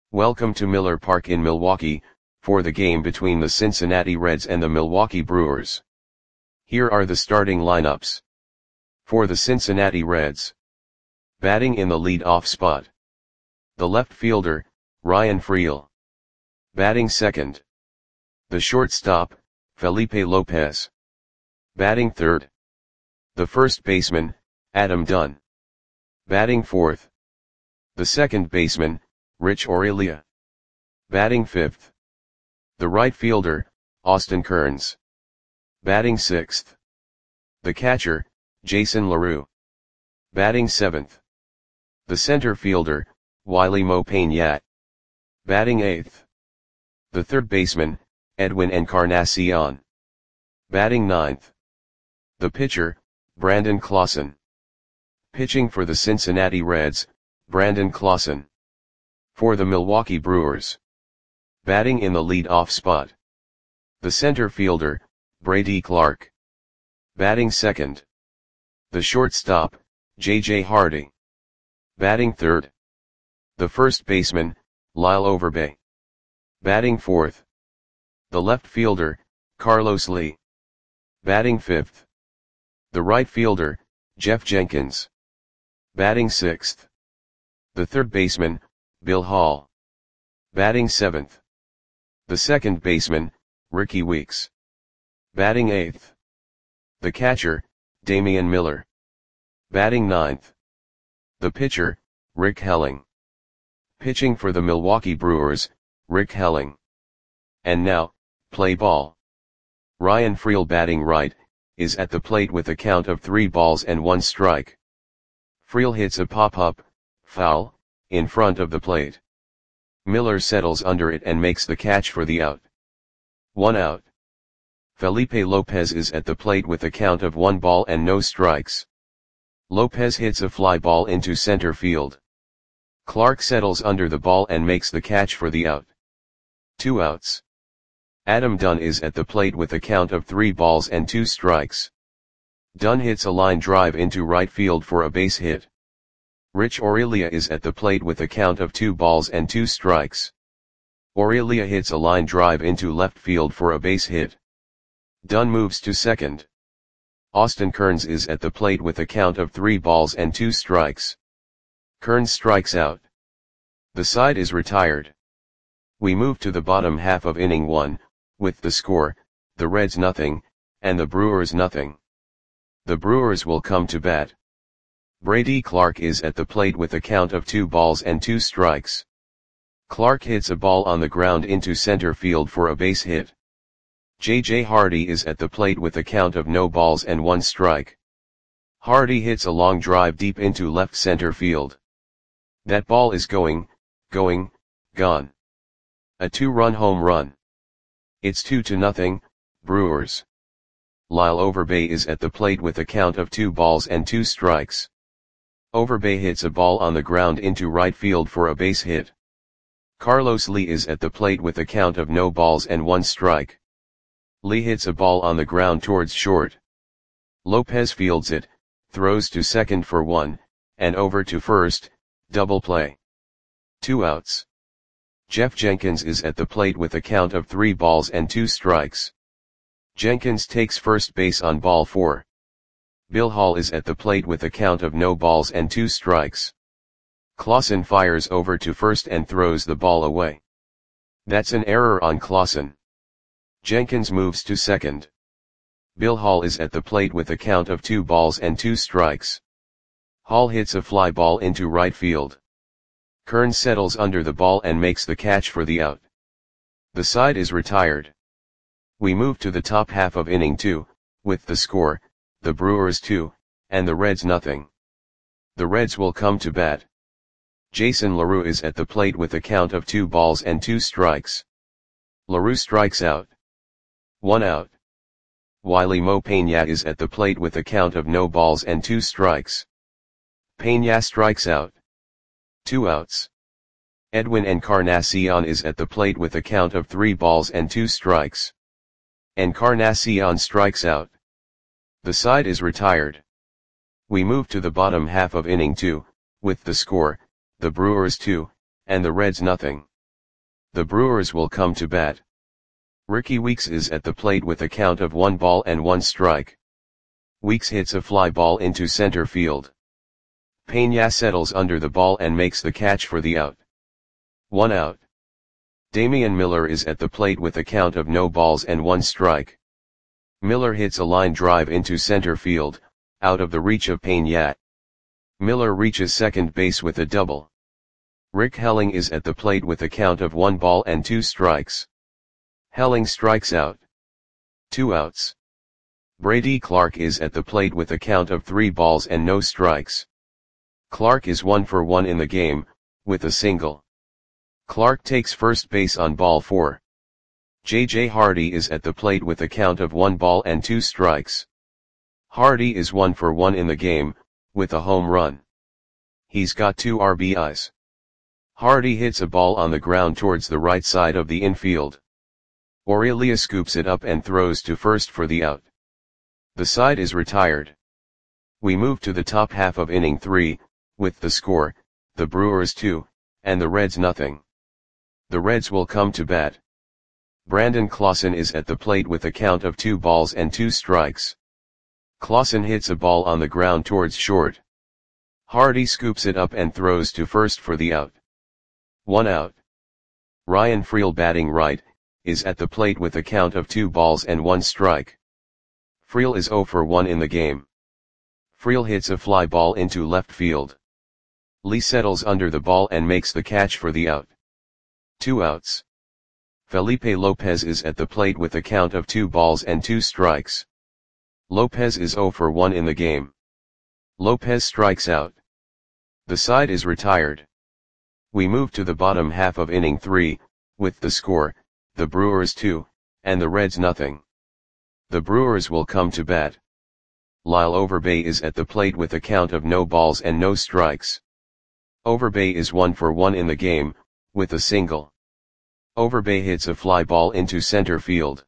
Welcome to Miller Park in Milwaukee, for the game between the Cincinnati Reds and the Milwaukee Brewers. Here are the starting lineups. For the Cincinnati Reds. Batting in the lead-off spot. The left fielder, Ryan Freel. Batting second. The shortstop, Felipe Lopez. Batting third. The first baseman, Adam Dunn. Batting fourth. The second baseman, Rich Aurelia. Batting fifth. The right fielder, Austin Kearns. Batting sixth. The catcher, Jason LaRue. Batting seventh. The center fielder, Wily Mo Peña. Batting eighth. The third baseman, Edwin Encarnacion. Batting ninth. The pitcher, Brandon Clausen. Pitching for the Cincinnati Reds, Brandon Clausen. For the Milwaukee Brewers. Batting in the lead-off spot. The center fielder, Brady Clark. Batting second. The shortstop, J.J. Hardy. Batting third. The first baseman, Lyle Overbay. Batting fourth. The left fielder, Carlos Lee. Batting fifth. The right fielder, Jeff Jenkins. Batting sixth. The third baseman, Bill Hall. Batting seventh. The second baseman, Ricky Weeks. Batting eighth. The catcher, Damian Miller. Batting ninth. The pitcher, Rick Helling. Pitching for the Milwaukee Brewers, Rick Helling. And now, play ball. Ryan Freel batting right, is at the plate with a count of 3 balls and 1 strike. Freel hits a pop-up, foul, in front of the plate. Miller settles under it and makes the catch for the out. 1 out. Felipe Lopez is at the plate with a count of 1 ball and no strikes. Lopez hits a fly ball into center field. Clark settles under the ball and makes the catch for the out. 2 outs. Adam Dunn is at the plate with a count of 3 balls and 2 strikes. Dunn hits a line drive into right field for a base hit. Rich Aurelia is at the plate with a count of 2 balls and 2 strikes. Aurelia hits a line drive into left field for a base hit. Dunn moves to second. Austin Kearns is at the plate with a count of 3 balls and 2 strikes. Kearns strikes out. The side is retired. We move to the bottom half of inning 1, with the score, the Reds nothing, and the Brewers nothing. The Brewers will come to bat. Brady Clark is at the plate with a count of 2 balls and 2 strikes. Clark hits a ball on the ground into center field for a base hit. J.J. Hardy is at the plate with a count of no balls and 1 strike. Hardy hits a long drive deep into left center field. That ball is gone. A 2-run home run. It's 2-0, Brewers. Lyle Overbay is at the plate with a count of 2 balls and 2 strikes. Overbay hits a ball on the ground into right field for a base hit. Carlos Lee is at the plate with a count of no balls and 1 strike. Lee hits a ball on the ground towards short. Lopez fields it, throws to second for 1, and over to first, double play. 2 outs. Jeff Jenkins is at the plate with a count of 3 balls and 2 strikes. Jenkins takes first base on ball 4. Bill Hall is at the plate with a count of no balls and 2 strikes. Clausen fires over to first and throws the ball away. That's an error on Clausen. Jenkins moves to second. Bill Hall is at the plate with a count of 2 balls and 2 strikes. Hall hits a fly ball into right field. Kearns settles under the ball and makes the catch for the out. The side is retired. We move to the top half of inning 2, with the score, the Brewers 2, and the Reds nothing. The Reds will come to bat. Jason LaRue is at the plate with a count of 2 balls and 2 strikes. LaRue strikes out. 1 out. Wily Mo Peña is at the plate with a count of no balls and 2 strikes. Peña strikes out. 2 outs. Edwin Encarnacion is at the plate with a count of 3 balls and 2 strikes. Encarnacion strikes out. The side is retired. We move to the bottom half of inning 2, with the score, the Brewers 2, and the Reds nothing. The Brewers will come to bat. Rickie Weeks is at the plate with a count of 1 ball and 1 strike. Weeks hits a fly ball into center field. Peña settles under the ball and makes the catch for the out. 1 out. Damian Miller is at the plate with a count of no balls and 1 strike. Miller hits a line drive into center field, out of the reach of Peña. Miller reaches second base with a double. Rick Helling is at the plate with a count of 1 ball and 2 strikes. Helling strikes out. 2 outs. Brady Clark is at the plate with a count of 3 balls and no strikes. Clark is 1 for 1 in the game, with a single. Clark takes first base on ball 4. J.J. Hardy is at the plate with a count of 1 ball and 2 strikes. Hardy is 1 for 1 in the game, with a home run. He's got 2 RBIs. Hardy hits a ball on the ground towards the right side of the infield. Aurelia scoops it up and throws to first for the out. The side is retired. We move to the top half of inning 3, with the score, the Brewers 2, and the Reds nothing. The Reds will come to bat. Brandon Clausen is at the plate with a count of 2 balls and 2 strikes. Clausen hits a ball on the ground towards short. Hardy scoops it up and throws to first for the out. 1 out. Ryan Freel batting right, is at the plate with a count of 2 balls and 1 strike. Freel is 0 for 1 in the game. Freel hits a fly ball into left field. Lee settles under the ball and makes the catch for the out. 2 outs. Felipe Lopez is at the plate with a count of 2 balls and 2 strikes. Lopez is 0 for 1 in the game. Lopez strikes out. The side is retired. We move to the bottom half of inning 3, with the score, the Brewers 2, and the Reds nothing. The Brewers will come to bat. Lyle Overbay is at the plate with a count of no balls and no strikes. Overbay is 1 for 1 in the game, with a single. Overbay hits a fly ball into center field.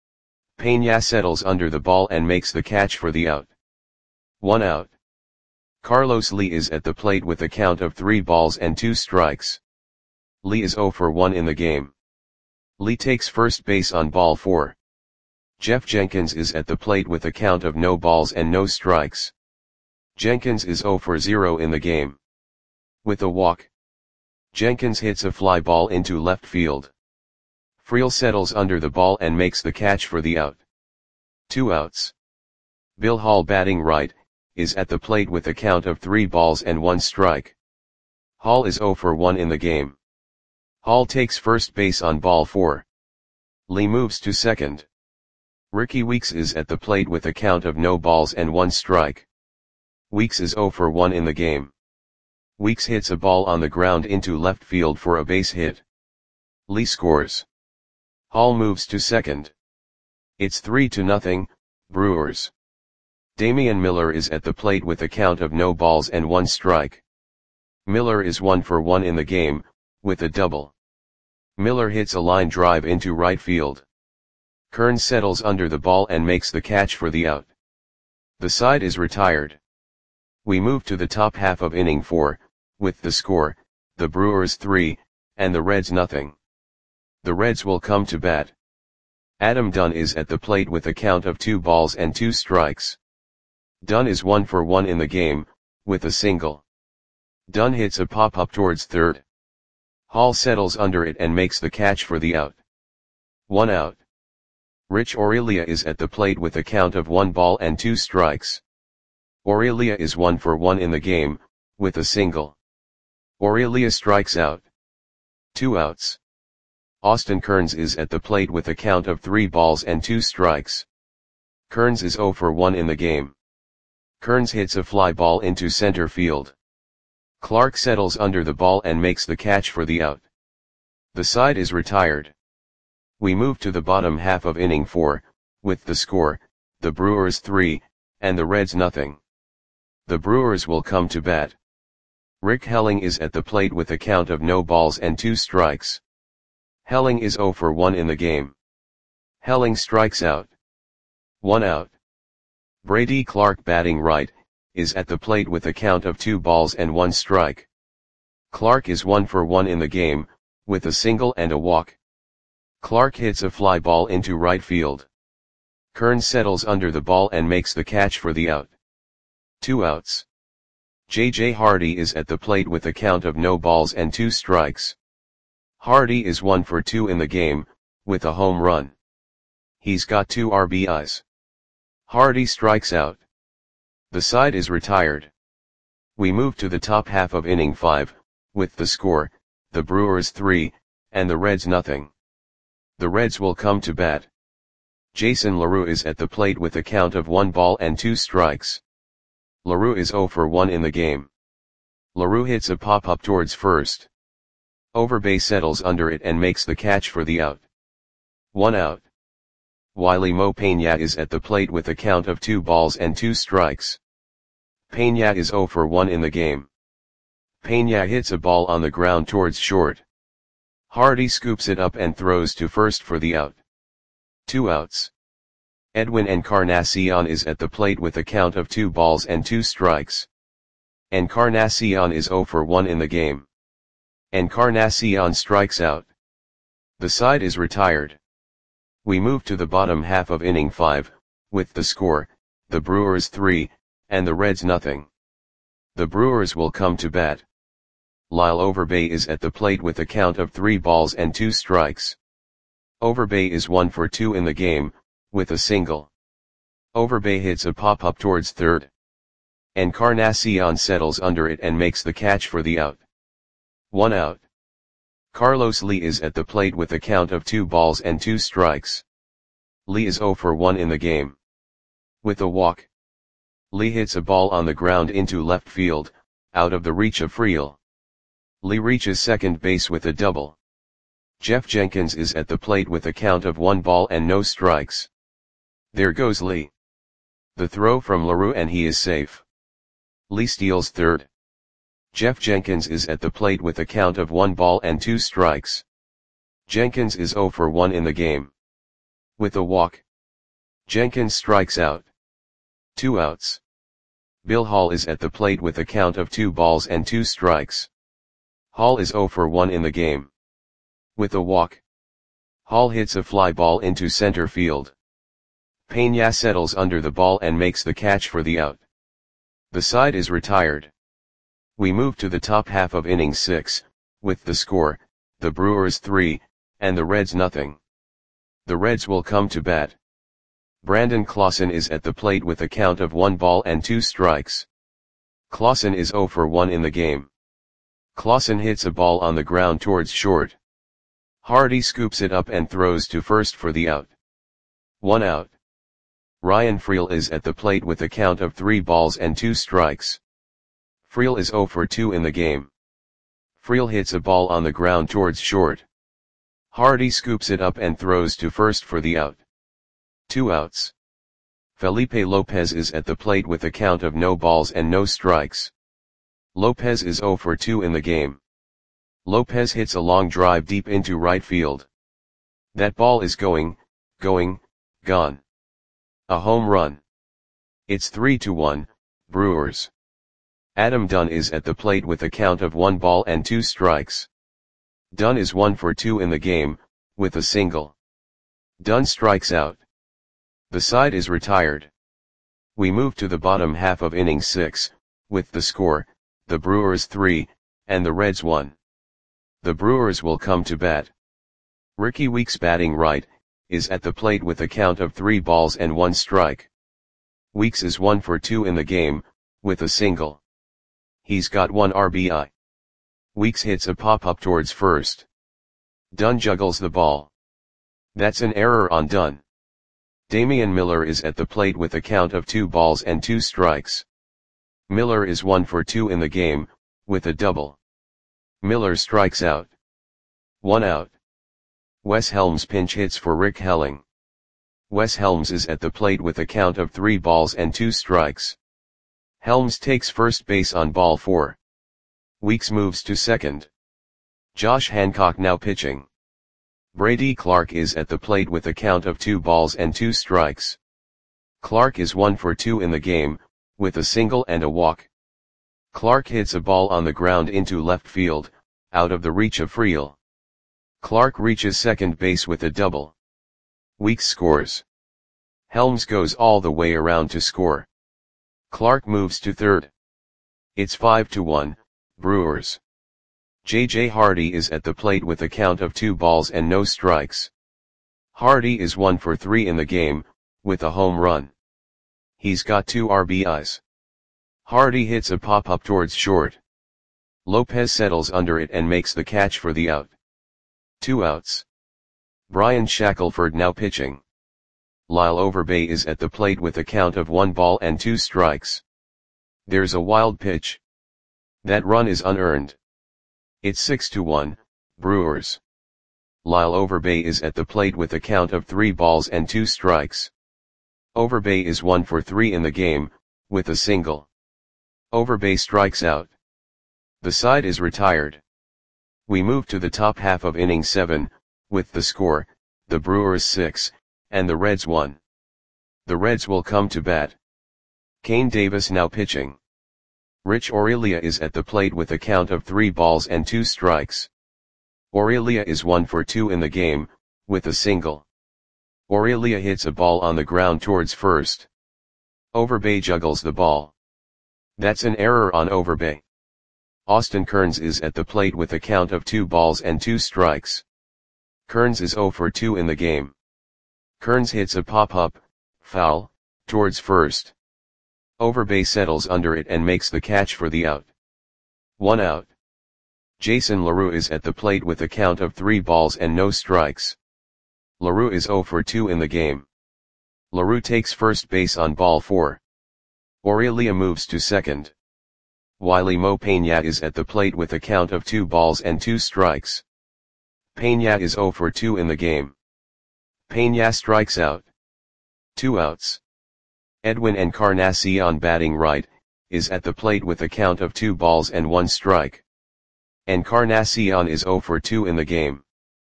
Peña settles under the ball and makes the catch for the out. 1 out. Carlos Lee is at the plate with a count of 3 balls and 2 strikes. Lee is 0 for 1 in the game. Lee takes first base on ball 4. Jeff Jenkins is at the plate with a count of no balls and no strikes. Jenkins is 0 for 0 in the game. With a walk, Jenkins hits a fly ball into left field. Freel settles under the ball and makes the catch for the out. 2 outs. Bill Hall batting right, is at the plate with a count of 3 balls and 1 strike. Hall is 0 for 1 in the game. Hall takes first base on ball 4. Lee moves to second. Rickie Weeks is at the plate with a count of no balls and 1 strike. Weeks is 0 for 1 in the game. Weeks hits a ball on the ground into left field for a base hit. Lee scores. Hall moves to second. It's 3-0, Brewers. Damian Miller is at the plate with a count of no balls and 1 strike. Miller is 1 for 1 in the game, with a double. Miller hits a line drive into right field. Kearns settles under the ball and makes the catch for the out. The side is retired. We move to the top half of inning 4, with the score, the Brewers 3, and the Reds nothing. The Reds will come to bat. Adam Dunn is at the plate with a count of 2 balls and 2 strikes. Dunn is 1 for 1 in the game, with a single. Dunn hits a pop-up towards third. Hall settles under it and makes the catch for the out. 1 out. Rich Aurelia is at the plate with a count of 1 ball and 2 strikes. Aurelia is 1 for 1 in the game, with a single. Aurelia strikes out. 2 outs. Austin Kearns is at the plate with a count of 3 balls and 2 strikes. Kearns is 0 for 1 in the game. Kearns hits a fly ball into center field. Clark settles under the ball and makes the catch for the out. The side is retired. We move to the bottom half of inning 4, with the score, the Brewers 3, and the Reds nothing. The Brewers will come to bat. Rick Helling is at the plate with a count of no balls and 2 strikes. Helling is 0 for 1 in the game. Helling strikes out. 1 out. Brady Clark batting right, is at the plate with a count of 2 balls and 1 strike. Clark is 1 for 1 in the game, with a single and a walk. Clark hits a fly ball into right field. Kearns settles under the ball and makes the catch for the out. 2 outs. J.J. Hardy is at the plate with a count of no balls and 2 strikes. Hardy is 1 for 2 in the game, with a home run. He's got 2 RBIs. Hardy strikes out. The side is retired. We move to the top half of inning 5, with the score, the Brewers 3, and the Reds nothing. The Reds will come to bat. Jason LaRue is at the plate with a count of 1 ball and 2 strikes. LaRue is 0 for 1 in the game. LaRue hits a pop-up towards first. Overbay settles under it and makes the catch for the out. 1 out. Wiley Mo Peña is at the plate with a count of 2 balls and 2 strikes. Peña is 0 for 1 in the game. Peña hits a ball on the ground towards short. Hardy scoops it up and throws to first for the out. 2 outs. Edwin Encarnacion is at the plate with a count of 2 balls and 2 strikes. Encarnacion is 0 for 1 in the game. Encarnacion strikes out. The side is retired. We move to the bottom half of inning 5, with the score, the Brewers 3, and the Reds nothing. The Brewers will come to bat. Lyle Overbay is at the plate with a count of 3 balls and 2 strikes. Overbay is 1 for 2 in the game, with a single. Overbay hits a pop-up towards third. Encarnacion settles under it and makes the catch for the out. 1 out. Carlos Lee is at the plate with a count of 2 balls and 2 strikes. Lee is 0 for 1 in the game. With a walk. Lee hits a ball on the ground into left field, out of the reach of Friel. Lee reaches second base with a double. Jeff Jenkins is at the plate with a count of 1 ball and no strikes. There goes Lee. The throw from LaRue and he is safe. Lee steals third. Jeff Jenkins is at the plate with a count of 1 ball and 2 strikes. Jenkins is 0 for 1 in the game. With a walk. Jenkins strikes out. 2 outs. Bill Hall is at the plate with a count of 2 balls and 2 strikes. Hall is 0 for 1 in the game. With a walk. Hall hits a fly ball into center field. Peña settles under the ball and makes the catch for the out. The side is retired. We move to the top half of inning 6, with the score, the Brewers 3, and the Reds nothing. The Reds will come to bat. Brandon Clausen is at the plate with a count of 1 ball and 2 strikes. Clausen is 0 for 1 in the game. Clausen hits a ball on the ground towards short. Hardy scoops it up and throws to first for the out. 1 out. Ryan Friel is at the plate with a count of 3 balls and 2 strikes. Friel is 0 for 2 in the game. Friel hits a ball on the ground towards short. Hardy scoops it up and throws to first for the out. 2 outs. Felipe Lopez is at the plate with a count of no balls and no strikes. Lopez is 0 for 2 in the game. Lopez hits a long drive deep into right field. That ball is gone. A home run. It's 3-1, Brewers. Adam Dunn is at the plate with a count of 1 ball and 2 strikes. Dunn is 1 for 2 in the game, with a single. Dunn strikes out. The side is retired. We move to the bottom half of inning 6, with the score, the Brewers 3, and the Reds 1. The Brewers will come to bat. Ricky Weeks, batting right, is at the plate with a count of 3 balls and 1 strike. Weeks is 1 for 2 in the game, with a single. He's got 1 RBI. Weeks hits a pop-up towards first. Dunn juggles the ball. That's an error on Dunn. Damian Miller is at the plate with a count of 2 balls and 2 strikes. Miller is 1 for 2 in the game, with a double. Miller strikes out. 1 out. Wes Helms pinch hits for Rick Helling. Wes Helms is at the plate with a count of 3 balls and 2 strikes. Helms takes first base on ball 4. Weeks moves to second. Josh Hancock now pitching. Brady Clark is at the plate with a count of 2 balls and 2 strikes. Clark is 1 for 2 in the game, with a single and a walk. Clark hits a ball on the ground into left field, out of the reach of Friel. Clark reaches second base with a double. Weeks scores. Helms goes all the way around to score. Clark moves to third. It's 5-1, Brewers. J.J. Hardy is at the plate with a count of 2 balls and no strikes. Hardy is 1 for 3 in the game, with a home run. He's got 2 RBIs. Hardy hits a pop-up towards short. Lopez settles under it and makes the catch for the out. 2 outs. Brian Shackelford now pitching. Lyle Overbay is at the plate with a count of 1 ball and 2 strikes. There's a wild pitch. That run is unearned. It's 6-1, Brewers. Lyle Overbay is at the plate with a count of 3 balls and 2 strikes. Overbay is 1 for 3 in the game, with a single. Overbay strikes out. The side is retired. We move to the top half of inning 7, with the score, the Brewers 6, and the Reds 1. The Reds will come to bat. Kane Davis now pitching. Rich Aurelia is at the plate with a count of 3 balls and 2 strikes. Aurelia is 1 for 2 in the game, with a single. Aurelia hits a ball on the ground towards first. Overbay juggles the ball. That's an error on Overbay. Austin Kearns is at the plate with a count of 2 balls and 2 strikes. Kearns is 0 for 2 in the game. Kearns hits a pop-up, foul, towards first. Overbay settles under it and makes the catch for the out. 1 out. Jason LaRue is at the plate with a count of 3 balls and no strikes. LaRue is 0 for 2 in the game. LaRue takes first base on ball 4. Aurelia moves to second. Wiley Mo Peña is at the plate with a count of 2 balls and 2 strikes. Peña is 0 for 2 in the game. Peña strikes out. 2 outs. Edwin Encarnacion batting right, is at the plate with a count of 2 balls and 1 strike. Encarnacion is 0 for 2 in the game.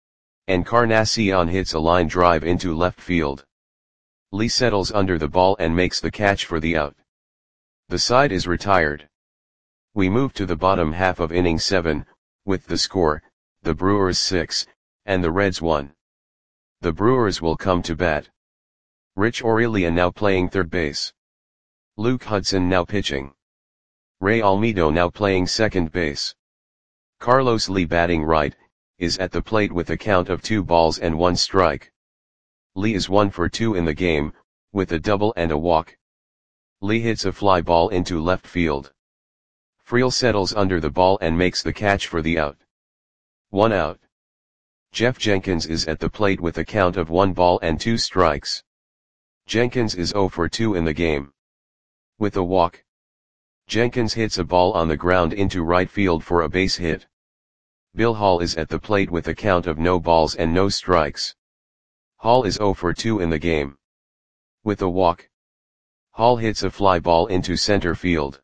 Encarnacion hits a line drive into left field. Lee settles under the ball and makes the catch for the out. The side is retired. We move to the bottom half of inning 7, with the score, the Brewers 6, and the Reds 1. The Brewers will come to bat. Rich Aurelia now playing third base. Luke Hudson now pitching. Ray Almedo now playing second base. Carlos Lee batting right, is at the plate with a count of 2 balls and 1 strike. Lee is 1 for 2 in the game, with a double and a walk. Lee hits a fly ball into left field. Friel settles under the ball and makes the catch for the out. 1 out. Jeff Jenkins is at the plate with a count of 1 ball and 2 strikes. Jenkins is 0 for 2 in the game. With a walk. Jenkins hits a ball on the ground into right field for a base hit. Bill Hall is at the plate with a count of no balls and no strikes. Hall is 0 for 2 in the game. With a walk. Hall hits a fly ball into center field.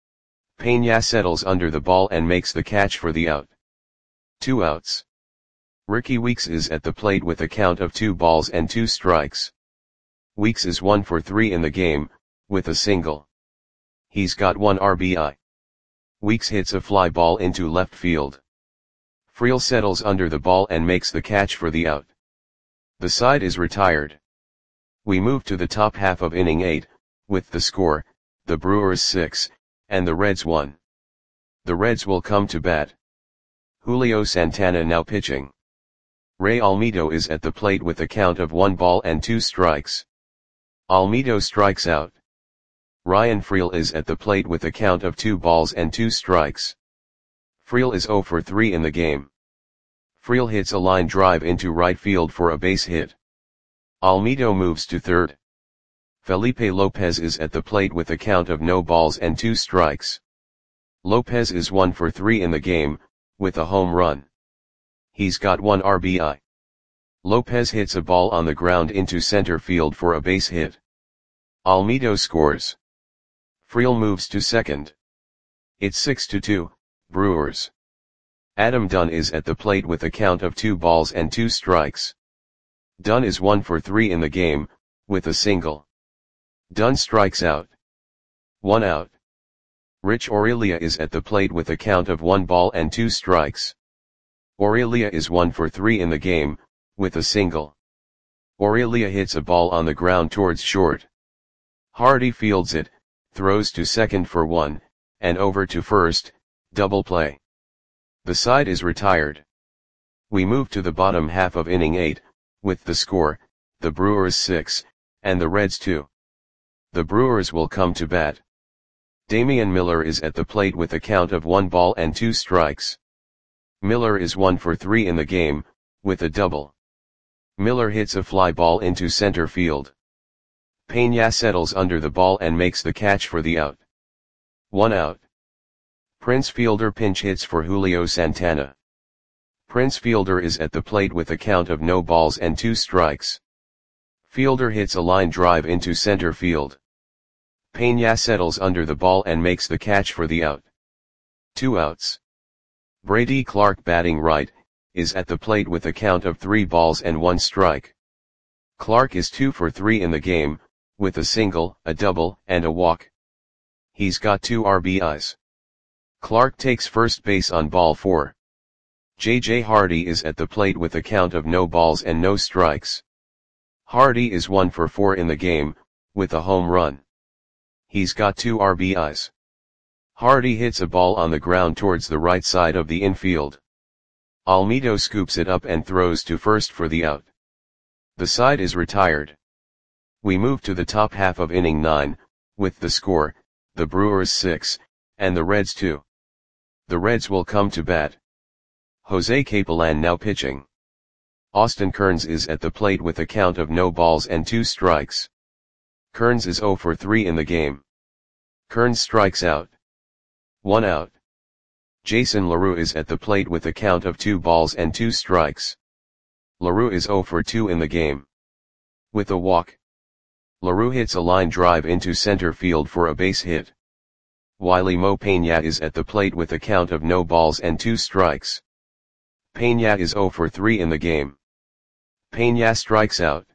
Peña settles under the ball and makes the catch for the out. 2 outs. Ricky Weeks is at the plate with a count of 2 balls and 2 strikes. Weeks is 1 for 3 in the game, with a single. He's got 1 RBI. Weeks hits a fly ball into left field. Friel settles under the ball and makes the catch for the out. The side is retired. We move to the top half of inning 8, with the score, the Brewers 6, and the Reds 1. The Reds will come to bat. Julio Santana now pitching. Ray Almedo is at the plate with a count of 1 ball and 2 strikes. Almedo strikes out. Ryan Friel is at the plate with a count of 2 balls and 2 strikes. Friel is 0 for 3 in the game. Friel hits a line drive into right field for a base hit. Almedo moves to third. Felipe Lopez is at the plate with a count of no balls and 2 strikes. Lopez is 1 for 3 in the game, with a home run. He's got 1 RBI. Lopez hits a ball on the ground into center field for a base hit. Almedo scores. Friel moves to second. It's 6-2, Brewers. Adam Dunn is at the plate with a count of 2 balls and 2 strikes. Dunn is 1 for 3 in the game, with a single. Dunn strikes out. 1 out. Rich Aurelia is at the plate with a count of 1 ball and 2 strikes. Aurelia is 1 for 3 in the game, with a single. Aurelia hits a ball on the ground towards short. Hardy fields it, throws to second for 1, and over to first, double play. The side is retired. We move to the bottom half of inning 8, with the score, the Brewers 6, and the Reds 2. The Brewers will come to bat. Damian Miller is at the plate with a count of 1 ball and 2 strikes. Miller is 1 for 3 in the game, with a double. Miller hits a fly ball into center field. Peña settles under the ball and makes the catch for the out. 1 out. Prince Fielder pinch hits for Julio Santana. Prince Fielder is at the plate with a count of no balls and 2 strikes. Fielder hits a line drive into center field. Peña settles under the ball and makes the catch for the out. 2 outs. Brady Clark batting right, is at the plate with a count of 3 balls and 1 strike. Clark is 2 for 3 in the game, with a single, a double, and a walk. He's got 2 RBIs. Clark takes first base on ball 4. J.J. Hardy is at the plate with a count of no balls and no strikes. Hardy is 1 for 4 in the game, with a home run. He's got 2 RBIs. Hardy hits a ball on the ground towards the right side of the infield. Almedo scoops it up and throws to first for the out. The side is retired. We move to the top half of inning 9, with the score, the Brewers 6, and the Reds 2. The Reds will come to bat. Jose Capellan now pitching. Austin Kearns is at the plate with a count of no balls and 2 strikes. Kearns is 0 for 3 in the game. Kearns strikes out. 1 out. Jason LaRue is at the plate with a count of 2 balls and 2 strikes. LaRue is 0 for 2 in the game. With a walk. LaRue hits a line drive into center field for a base hit. Wiley Mo Peña is at the plate with a count of no balls and 2 strikes. Peña is 0 for 3 in the game. Peña strikes out.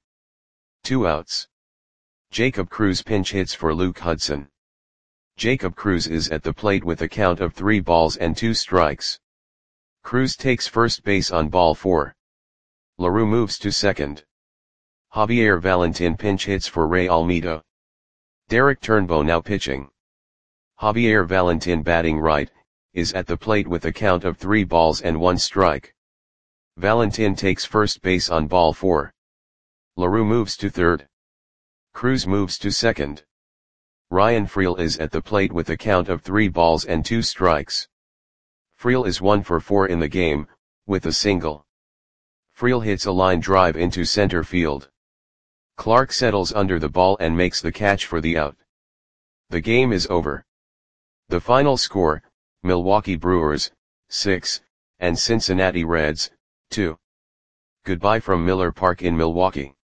2 outs. Jacob Cruz pinch hits for Luke Hudson. Jacob Cruz is at the plate with a count of 3 balls and 2 strikes. Cruz takes first base on ball 4. LaRue moves to second. Javier Valentin pinch hits for Ray Almeida. Derek Turnbow now pitching. Javier Valentin batting right, is at the plate with a count of 3 balls and 1 strike. Valentin takes first base on ball 4. LaRue moves to third. Cruz moves to second. Ryan Freel is at the plate with a count of 3 balls and 2 strikes. Freel is 1 for 4 in the game, with a single. Freel hits a line drive into center field. Clark settles under the ball and makes the catch for the out. The game is over. The final score, Milwaukee Brewers, 6, and Cincinnati Reds, 2. Goodbye from Miller Park in Milwaukee.